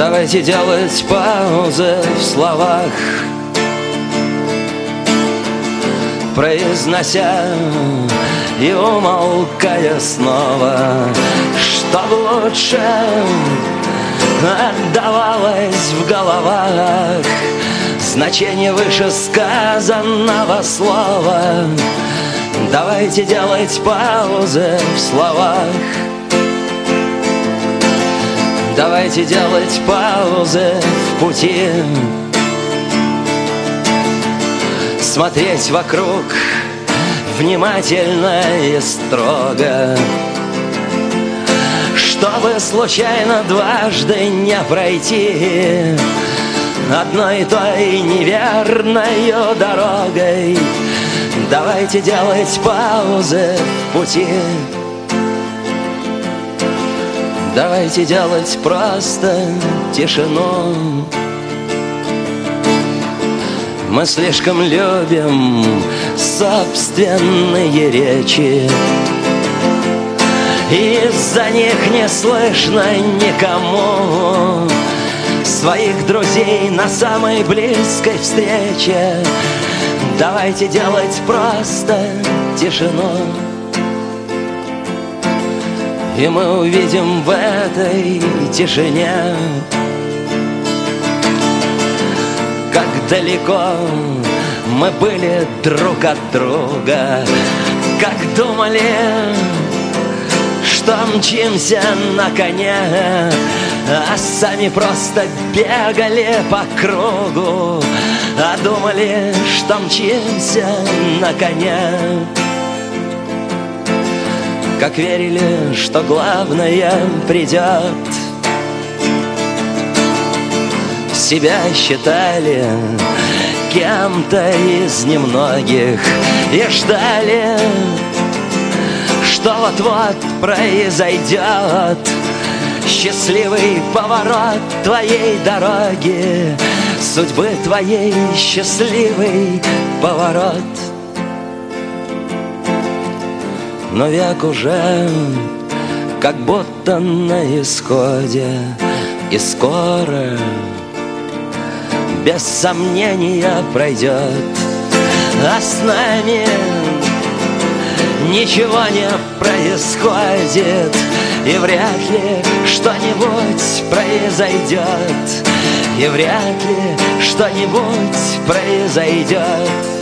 Давайте делать паузы в словах, произнося и умолкая снова, чтоб лучше отдавалось в головах значение вышесказанного слова. Давайте делать паузы в словах, давайте делать паузы в пути, смотреть вокруг внимательно и строго, чтобы случайно дважды не пройти одной и той неверною дорогой. Давайте делать паузы в пути, давайте делать просто тишину. Мы слишком любим собственные речи, из-за них не слышно никому своих друзей на самой близкой встрече. Давайте делать просто тишину, и мы увидим в этой тишине, как далеко мы были друг от друга, как думали, что мчимся на коне, а сами просто бегали по кругу, а думали, что мчимся на коне. Как верили, что главное придет, себя считали кем-то из немногих и ждали, что вот-вот произойдет счастливый поворот твоей дороги, судьбы твоей счастливый поворот. Но век уже как будто на исходе, и скоро без сомнения пройдет, а с нами ничего не происходит, и вряд ли что-нибудь произойдет, и вряд ли что-нибудь произойдет.